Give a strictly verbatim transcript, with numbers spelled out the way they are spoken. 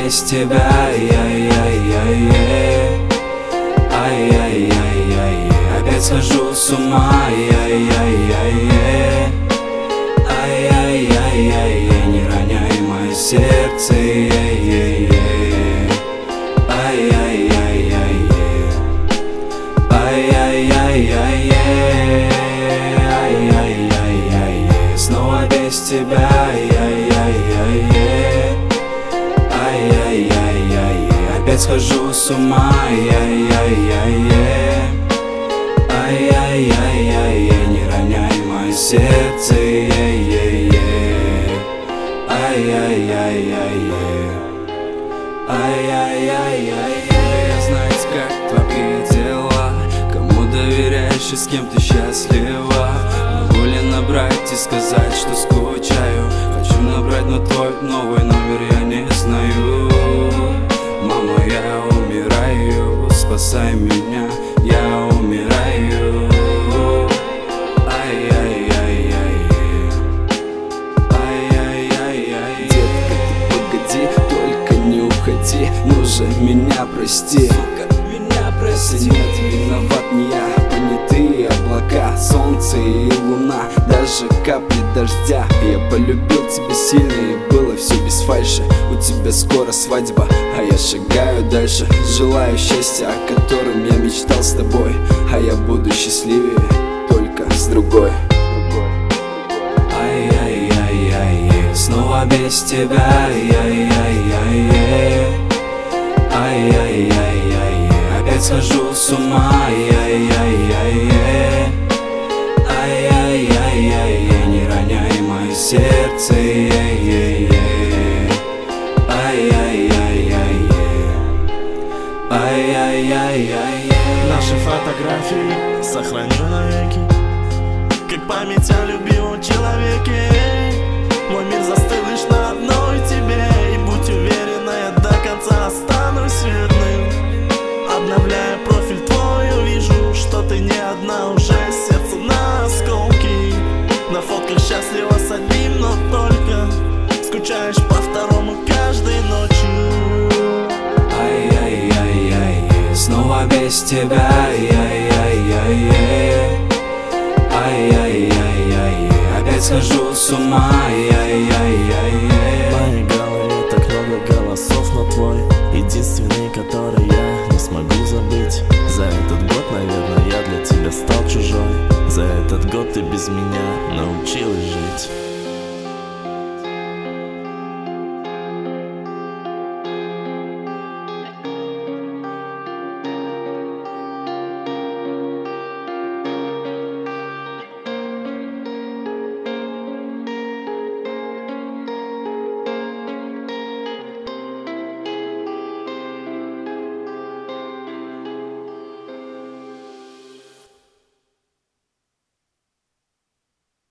без тебя. Ай-яй-яй-яй-яй, ай-яй-яй-яй, опять схожу с ума. Ай-яй-яй-яй, ай-яй-яй-яй, не роняй мое сердце. Ай-яй-яй-яй, ай-яй-яй-яй, ай-яй-яй-яй, ай-яй-яй-яй, снова без тебя. Ай-яй-яй-яй, ай-яй-яй-яй, опять схожу с ума. Ай-яй-яй-яй, ай-яй-яй-яй, не роняй мое сердце. Ай-яй-яй-яй, ай-яй-яй-яй, я знаю, как твои дела, кому доверяешь и с кем ты счастлива. Могу ли набрать и сказать, что скучаю? Хочу набрать, но твой новый номер я не знаю. Мама, я умираю, спасай меня, я умираю. Ай-яй-яй-яй, ай-яй-яй-яй, детка, ты погоди, только не уходи, ну же меня прости. Сука, меня прости. Нет, виноват не я, понятые облака, солнце и луна, даже капли дождя. Я полюбил тебя сильно, и было все без фальши. У тебя скоро свадьба, а я шагаю дальше. Желаю счастья, о котором я мечтал с тобой, а я буду счастливее только с другой. Ай-яй-яй-яй, снова без тебя. Ай-яй-яй-яй, ай-яй-яй-яй, опять схожу с ума. Ай-яй-яй-яй, ай-яй-яй-яй, не роняй мое сердце. Ай-яй-яй-яй, ай-яй-яй-яй, наши фотографии сохраню навеки, как память о любимом человеке. Мой мир застыл лишь на одной тебе, и будь уверена, я до конца останусь верным. Обновляя профиль твой, увижу, что ты не одна, уже сердце на осколки. На фотках счастлива с одним, но только скучаешь по второму каждой ночью. Ай-яй-яй-яй, снова без тебя. Ай-яй-яй-яй, ай-яй-яй-яй, опять схожу с ума. Ай-яй-яй-яй, В моей голове так много голосов, но твой единственный, который я не смогу забыть. За этот год, наверное, я для тебя стал чужой. За этот год ты без меня научилась жить.